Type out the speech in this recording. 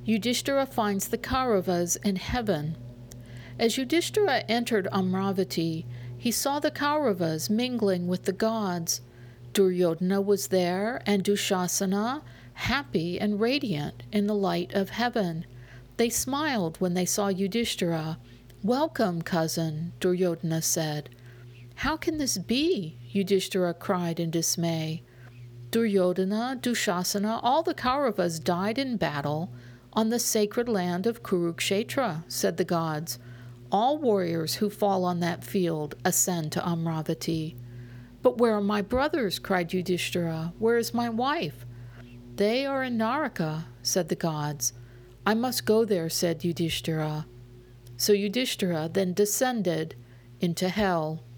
Yudhishthira finds the Kauravas in heaven. As Yudhishthira entered Amravati, he saw the Kauravas mingling with the gods. Duryodhana was there, and Dushasana, happy and radiant in the light of heaven. They smiled when they saw Yudhishthira. "Welcome, cousin," Duryodhana said. "How can this be?" Yudhishthira cried in dismay. Duryodhana, Dushasana, all the Kauravas died in battle on the sacred land of Kurukshetra, said the gods. All warriors who fall on that field ascend to Amravati. "But where are my brothers?" cried Yudhishthira. "Where is my wife?" "They are in Naraka," said the gods. "I must go there," said Yudhishthira. So Yudhishthira then descended into hell.